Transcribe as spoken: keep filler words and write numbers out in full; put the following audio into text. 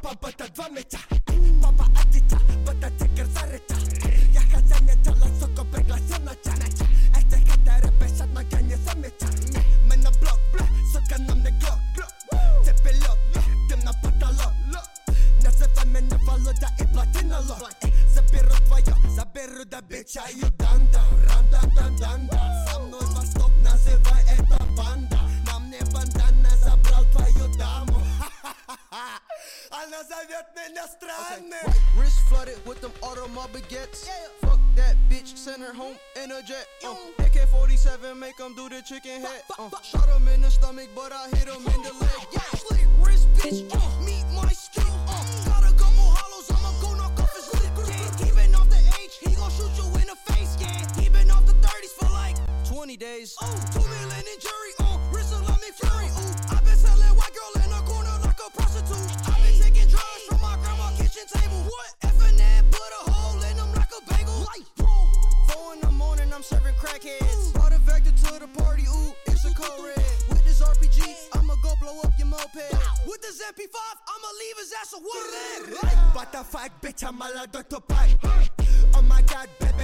Papa bata dwa mecia, papa acicia, bata tycker zarycia. Ja chcę nie działa, soko pegla się na cianę. Ej, te hetery pesat na ganie zamiecia. My na blok, soka na mnie glock. Ty pilot, tym na patalot. Nazywaj mnie Waluda i Platyna lot. Zabierу твоё, заберу до бича Юданда. Ранда-дан-данда. Со мной Восток, называй это банда. На мне бандана, забрал твою даму. Она зовет меня странным. Okay. Wrist flooded with them automobile baguettes. Yeah. Fuck that bitch, send her home in a jet. Uh. A K forty-seven, make him do the chicken head. Uh. Shot him in the stomach, but I hit him in the leg. Yeah, slick wrist, bitch. Uh. Meet my skill. Uh. Got a couple hollows, I'ma go knock off his lip. Yeah, he been off the H, he gon' shoot you in the face. Yeah, he been off the thirties for like twenty days. Oh, two million in jury. Uh. Wrist like me fury. Ooh, I been selling white girl in a corner like a prostitute. I been taking drugs from my grandma's kitchen table. What? F and N put a hole in them like a bagel. Light, boom. Four in the morning, I'm serving crackheads. Brought a vector to the party, ooh, it's a code red. With this R P G, I'ma go blow up your moped. With this M P five, I'ma leave his ass a woodland. What the fuck, bitch, I'm a lot to pipe. Oh my god, baby.